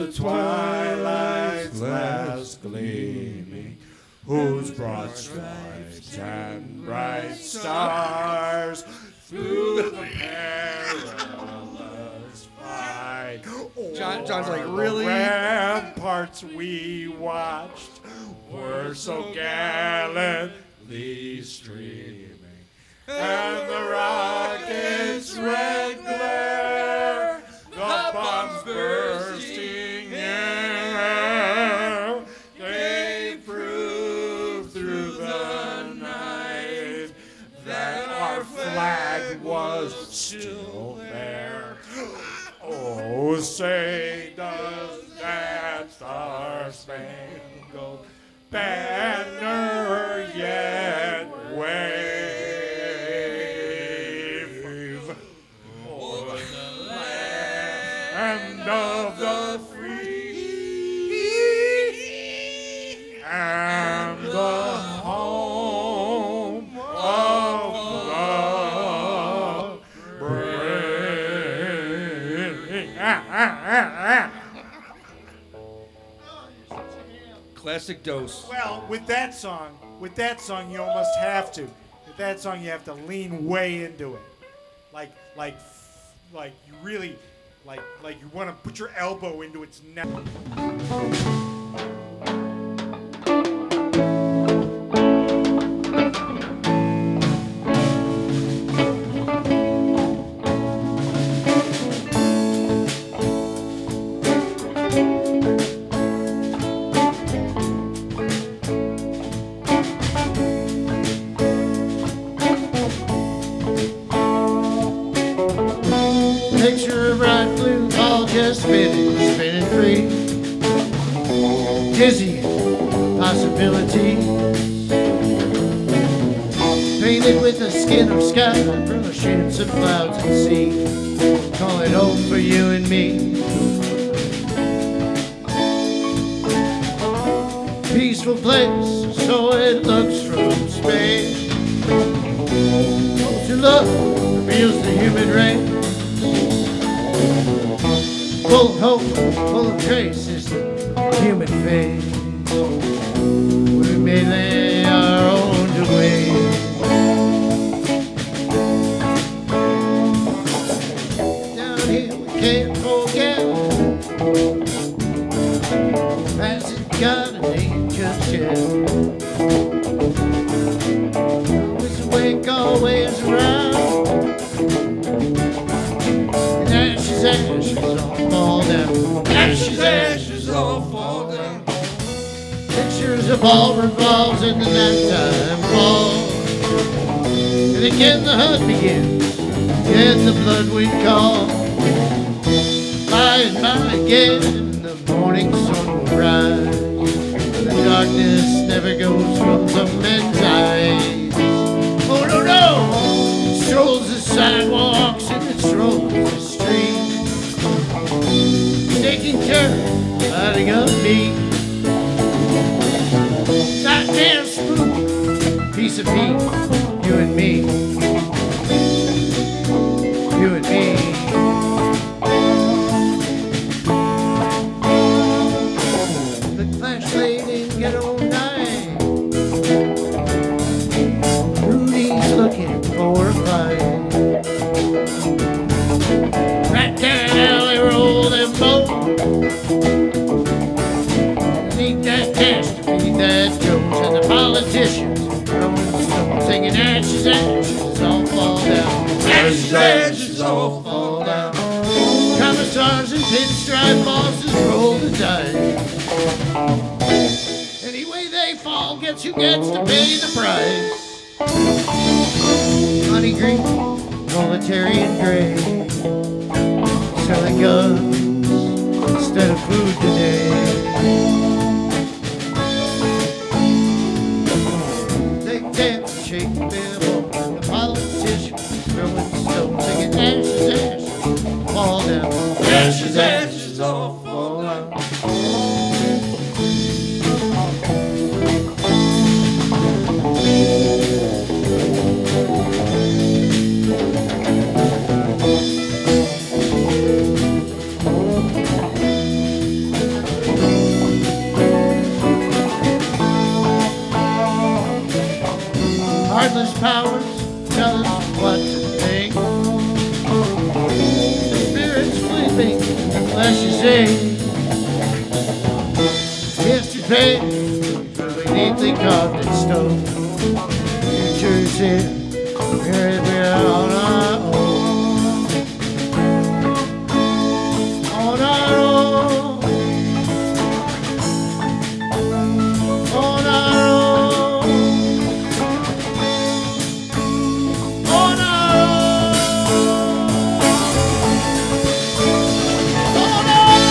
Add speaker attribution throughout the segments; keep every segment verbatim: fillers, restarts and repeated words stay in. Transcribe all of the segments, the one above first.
Speaker 1: The twilight's last gleaming, whose broad stripes and bright stars through the perilous fight.
Speaker 2: John, John's like,
Speaker 1: o'er
Speaker 2: really?
Speaker 1: The ramparts we watched were so gallantly streaming, and the rockets' red glare, the bombs bursting air, they proved through the night that our flag was still there. Oh, say does that star-spangled banner yet wave o'er the land of the free and the home of the brave.
Speaker 2: Classic dose.
Speaker 1: Well, with that song, with that song, you almost have to. With that song, you have to lean way into it, like, like, like you really, like, like you want to put your elbow into its neck.
Speaker 3: Picture of bright blue ball just spinning, spinning free. Dizzy possibilities. Painted with the skin of sky from the shapes of clouds and sea. Calling hope for you and me. Peaceful place, so it looks from space. Closer look reveals the human race. Full of hope, full of traces, human faith. We may lay our own to waste. Down here we can't forget. Hasn't got a name just yet. Always awake, always around. Ashes, ashes, all fall down. Ashes, ashes, all fall down. Pictures of all revolves in the nighttime fall. And again the hunt begins. Again the blood we call. By and by again, the morning sun will rise. The darkness never goes from some men's eyes. Oh no, no! It strolls the sidewalks and it strolls the street, taking turns lighting up me. Nightmare spook, piece of peace, you and me, you and me. The clash late in ghetto night. Rudy's looking for a fight. Right down the alley roll them both. Need that cash to feed that Jones. And the politicians throwing stones, singing ashes, ashes, all fall down. Ashes, ashes, all fall down. Commissars and pinstripe bosses roll the dice. Any way they fall, guess who gets to pay the price? Honey green, proletarian gray, selling guns instead of food today. They dance and shake their bones, and the politicians throwing stones, singing ashes, ashes, fall down. Ashes, ashes, all fall down. powers tell us what to think. The spirit's sleeping, the flesh is in. Yesterday, really neatly carved in stone. Future's here, we're here on our own. On our own. On our own. On our own. On our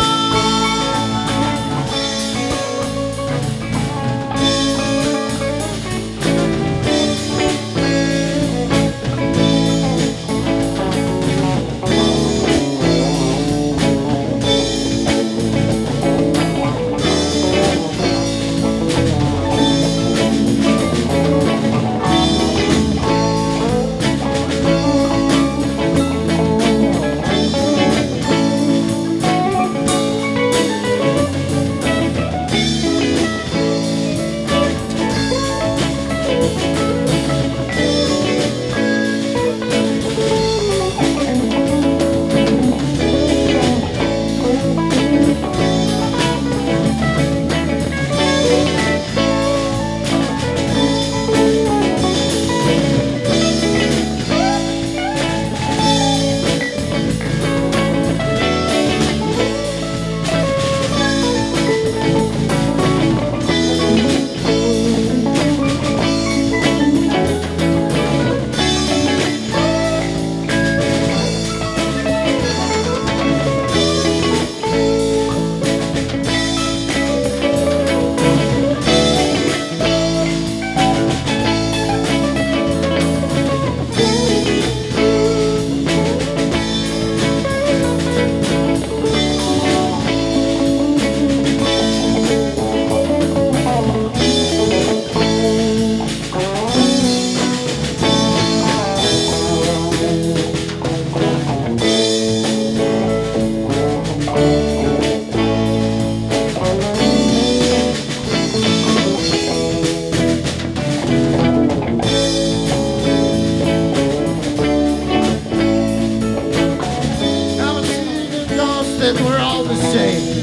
Speaker 3: that we're all the same.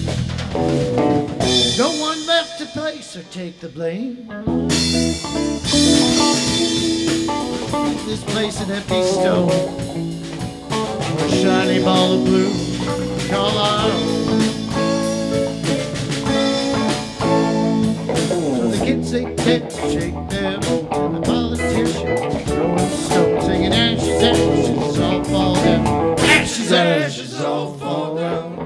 Speaker 3: No one left to place or take the blame. This place an empty stone, or a shiny ball of blue, call our own. So the kids they can't shake their boat, and the politicians throwing stones, singing ashes, ashes, all fall down. Ashes, ashes, all fall down.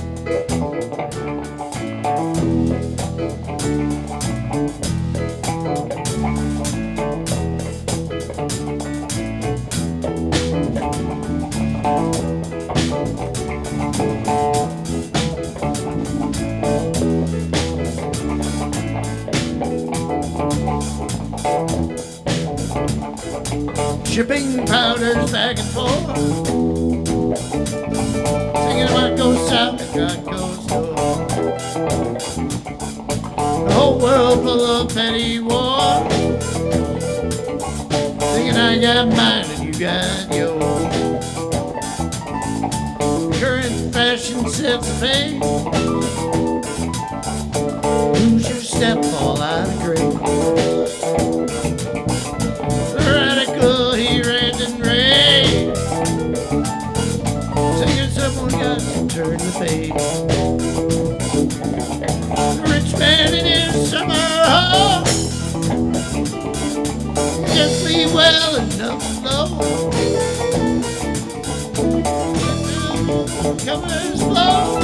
Speaker 3: Shipping powders back and forth, singing what goes south and God goes north. The whole world full of petty war, singing I got mine and you got yours. Current fashion sets the pace, lose your step, fall out of grace. Radical, he rant and rave, singing someone got to turn the page. The rich man in his summer home, just leave well enough alone. Covers blow,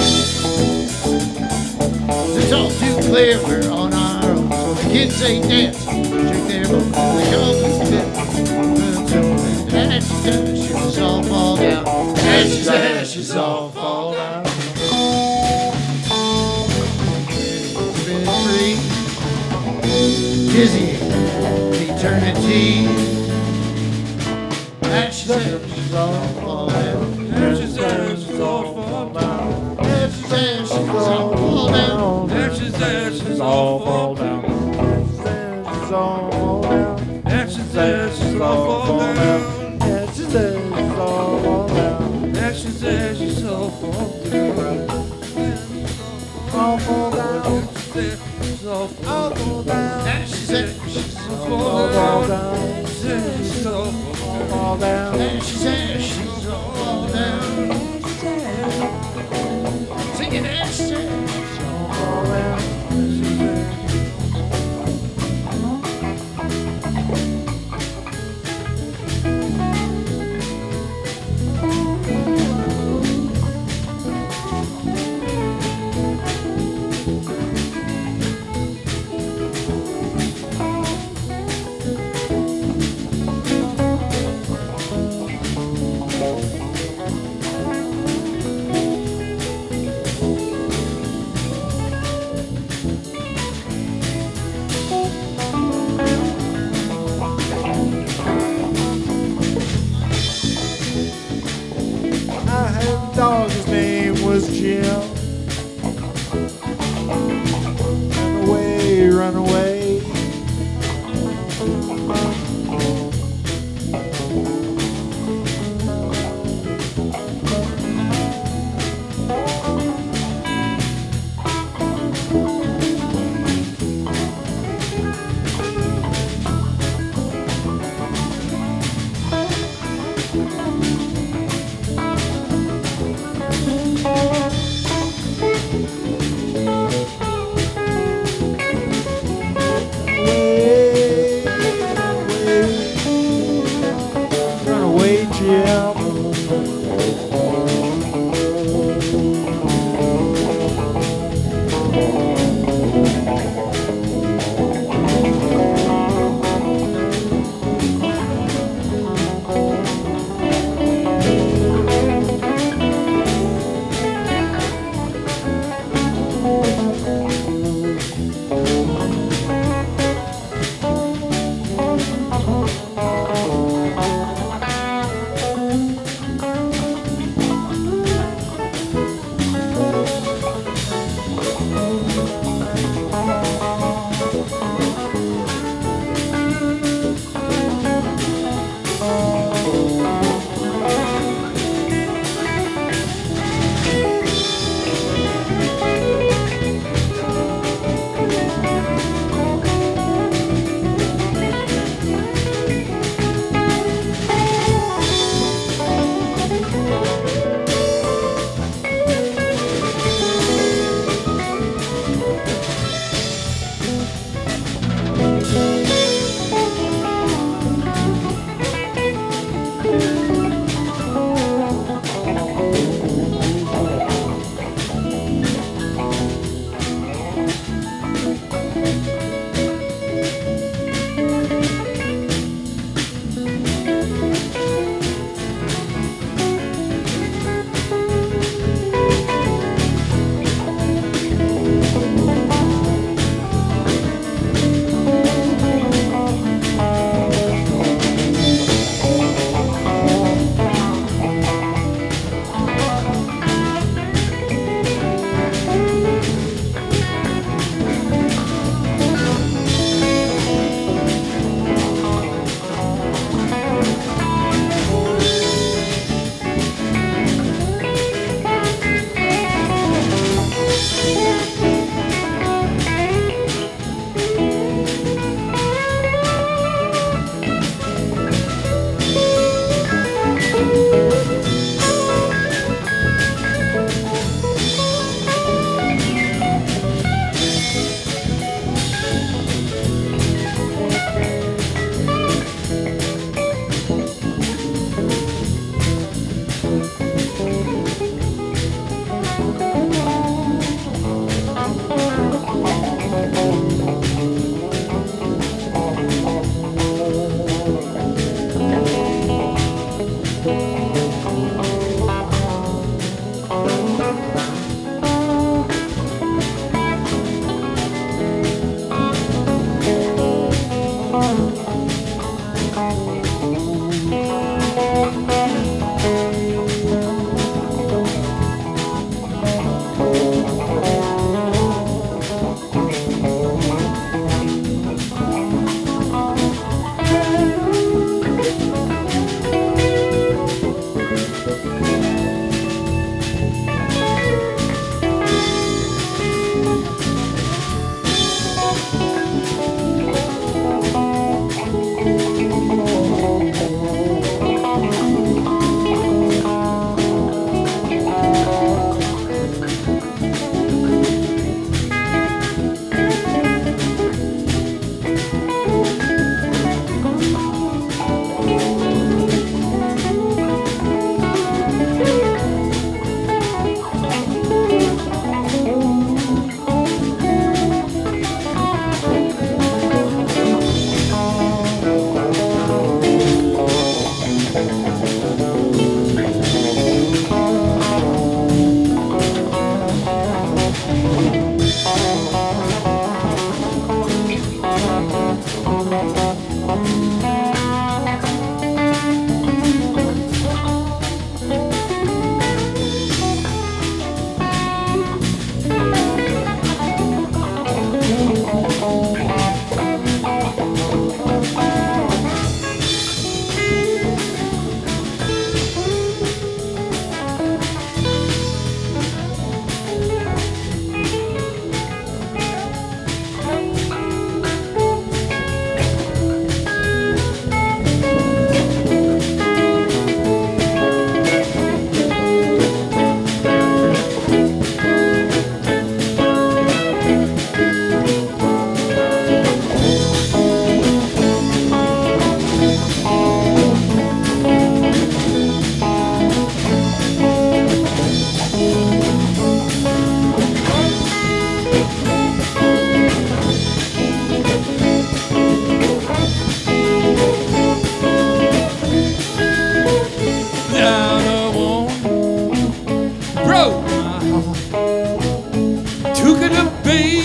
Speaker 3: it's all too clear we're on our own. So the kids ain't dancing, shake their bones, they come up with it. Ashes, ashes, all fall down. Ashes, ashes, all fall down. Been free, dizzy, eternity. Ashes, ashes, all fall down.
Speaker 2: Ashes, ashes, all fall down.
Speaker 3: Ashes, ashes, all fall down.
Speaker 2: Ashes, ashes, all fall down.
Speaker 1: Ashes all fall down.
Speaker 2: Ashes,
Speaker 1: all fall down.
Speaker 2: She's all
Speaker 1: All fall down.
Speaker 3: And she said she's all
Speaker 1: All fall
Speaker 3: down.
Speaker 1: down.
Speaker 2: She's all
Speaker 1: All fall down.
Speaker 3: And she said she's all down. Singing and she said she's
Speaker 1: All fall down. I had a dog, his name was Jim. Run away, run away. Away, away. Run away, Jim.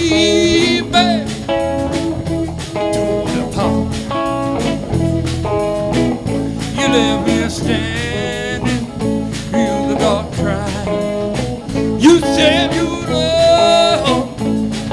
Speaker 2: baby. Told the pop. You left me standing in the dark crying. You said you love me.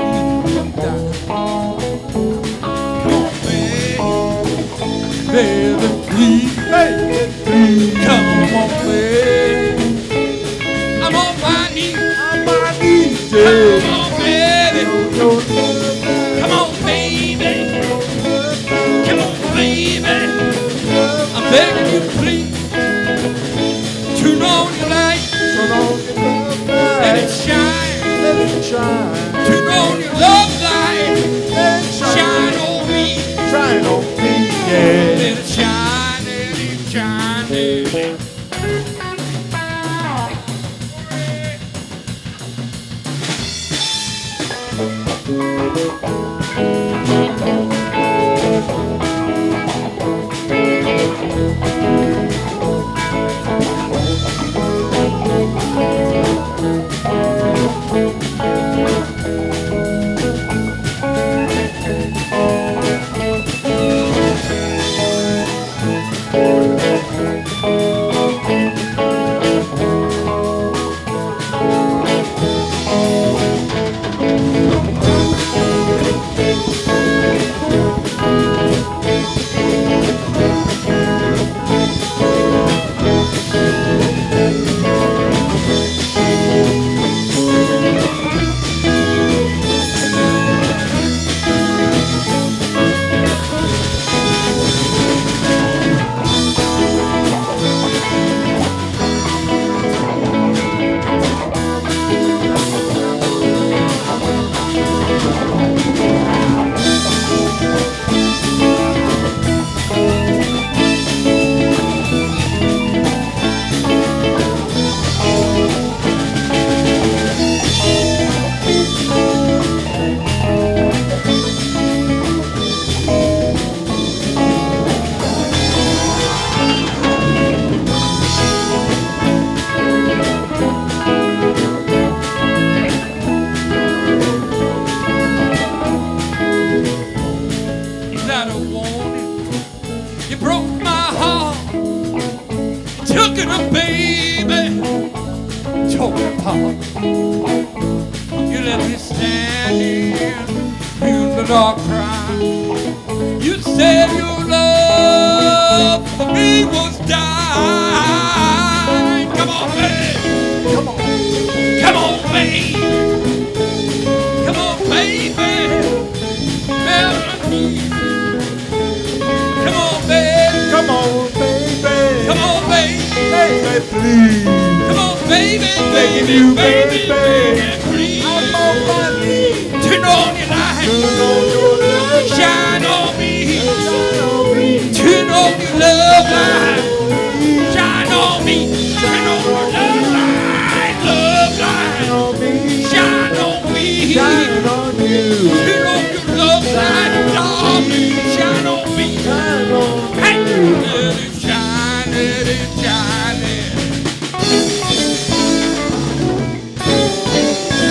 Speaker 2: Baby, please, baby, please, come on, baby. I'm on my knees, on my knees, yeah. Come on, baby, come on, baby, come on, baby. I'm begging you, please, turn on your light, turn on your love light, let it shine, let it shine. Turn on your love light, let it shine on me, shine on me. Let it shine, let it shine, let it. You left me standing in the dark cry. You said your love for me was dying. Come on, baby. Come on. Come on, baby. Come on, baby. Melody. Come on, baby.
Speaker 3: Come on, baby.
Speaker 2: Come on, baby.
Speaker 3: Baby, please.
Speaker 2: Come on, baby,
Speaker 3: Begging
Speaker 2: baby,
Speaker 3: you,
Speaker 2: baby,
Speaker 3: baby.
Speaker 2: baby, please.
Speaker 3: I'm on my knees.
Speaker 2: Turn on your light,
Speaker 3: Turn on your love
Speaker 2: shine on me.
Speaker 3: Shine on me.
Speaker 2: Turn on your love light, shine on me. Turn on your love light, love light,
Speaker 3: On me.
Speaker 2: shine on me.
Speaker 3: Shine on you.
Speaker 2: Turn on your love light, darling, shine on me.
Speaker 3: Shine on
Speaker 2: Hey,
Speaker 3: you.
Speaker 2: let it shine, let it shine, let it.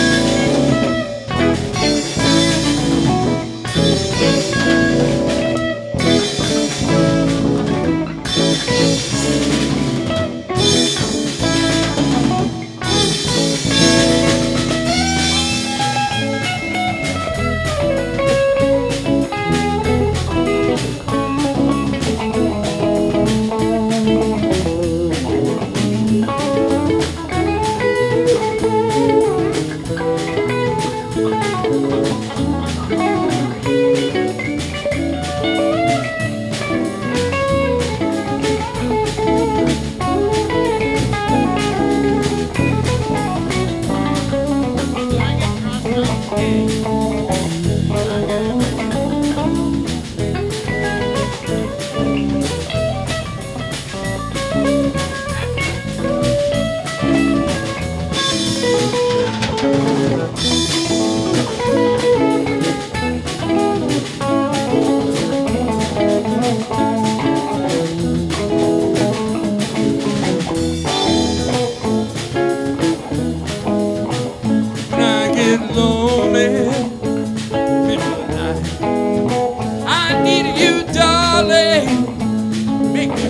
Speaker 2: darling, make me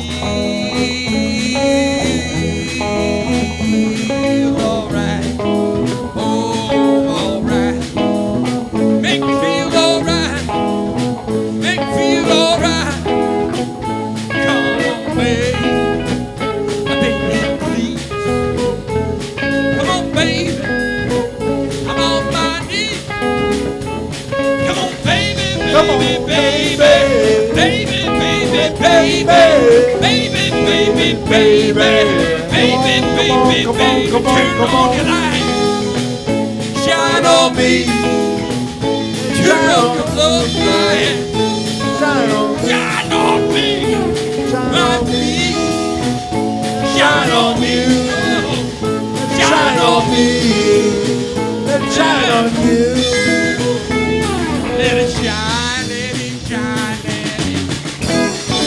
Speaker 2: feel alright. Oh, alright. Make me feel alright. Make me feel alright. Come on, baby. Baby, please. Come on, baby. I'm on my knees. Come on, baby,
Speaker 1: Come on,
Speaker 2: baby, baby.
Speaker 1: baby.
Speaker 2: Baby, baby, baby. Baby, baby, baby. Baby, baby,
Speaker 1: Come on,
Speaker 2: baby.
Speaker 1: come on,
Speaker 2: Turn
Speaker 1: come
Speaker 2: on
Speaker 1: on.
Speaker 2: your light. Shine on me. Turn on your love light.
Speaker 3: Shine on,
Speaker 2: Shine on me.
Speaker 3: shine
Speaker 2: My
Speaker 3: on me,
Speaker 2: feet. Shine on me.
Speaker 3: shine on me, let it shine on you.
Speaker 2: Let it shine, let it shine, let it.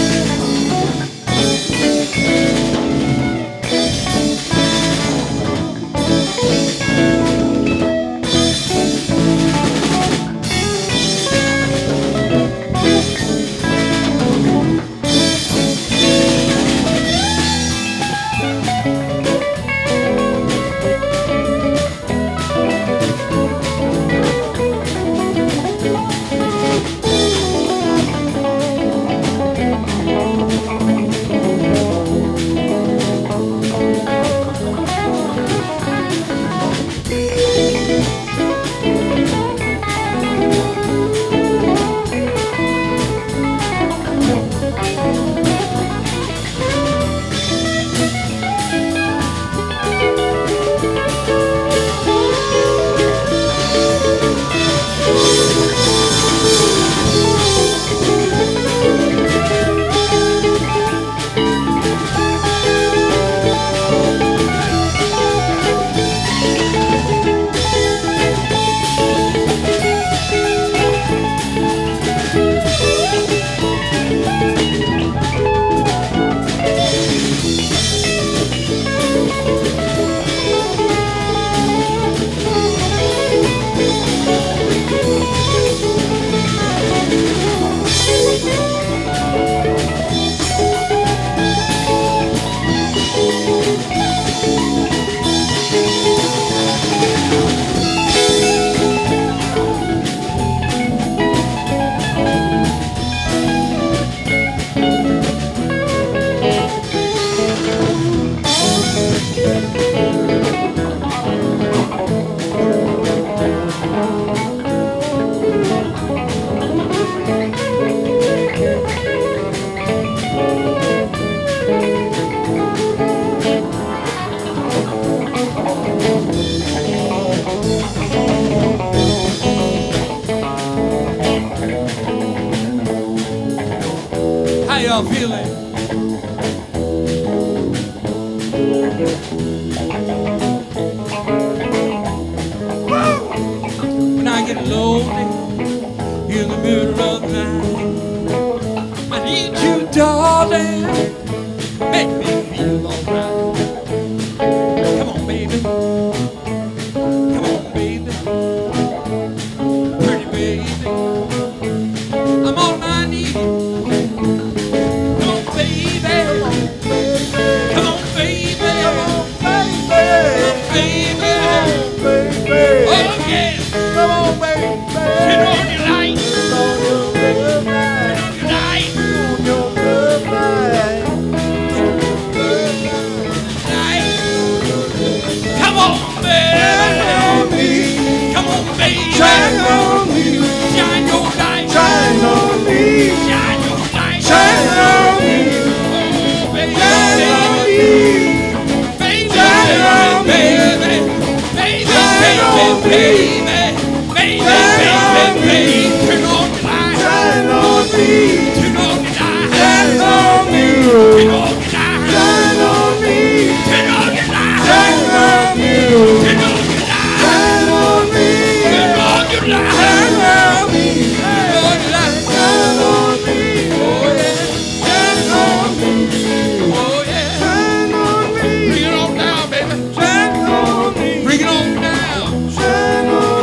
Speaker 2: How y'all feeling? When I get lonely in the middle of the night, I need you, darling. Make me feel alright. Come on, baby. Come on, baby. Pretty baby. I'm on my knees. Come on, baby. Come on, baby. Baby. Oh, yeah.
Speaker 3: Come on, baby.
Speaker 2: Turn on your light.
Speaker 3: Turn on your love light.
Speaker 2: Your light.
Speaker 3: Turn on your love light.
Speaker 2: Light. Come on, baby. Come on, baby.
Speaker 3: Shine on me.
Speaker 2: Shine your light.
Speaker 3: Shine on me.
Speaker 2: Shine your light.
Speaker 3: Shine on me.
Speaker 2: Oh, baby.
Speaker 3: Shine on me.
Speaker 2: Baby,
Speaker 3: Shine on me.
Speaker 2: baby, baby,
Speaker 3: Shine on
Speaker 2: baby,
Speaker 3: me.
Speaker 2: baby, baby,
Speaker 3: Shine on
Speaker 2: baby,
Speaker 3: me.
Speaker 2: turn on the light,
Speaker 3: Shine on me.
Speaker 2: turn on the light,
Speaker 3: Shine on me.
Speaker 2: turn on the light,
Speaker 3: Shine on me.
Speaker 2: turn on the light,
Speaker 3: Shine on me.
Speaker 2: turn on the light,
Speaker 3: Shine on me.
Speaker 2: turn on the light,
Speaker 3: Shine on me.
Speaker 2: turn on the light.
Speaker 3: Shine on me. Shine on me.
Speaker 2: Oh yeah,
Speaker 3: Shine on me.
Speaker 2: bring it on down, baby,
Speaker 3: Shine on me.
Speaker 2: bring it on down.
Speaker 3: Shine on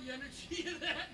Speaker 4: the energy of that.